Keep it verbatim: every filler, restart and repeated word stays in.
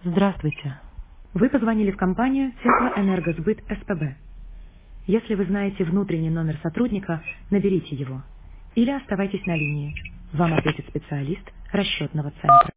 Здравствуйте. Вы позвонили в компанию Теплоэнергосбыт СПБ. Если вы знаете внутренний номер сотрудника, наберите его. Или оставайтесь на линии. Вам ответит специалист расчетного центра.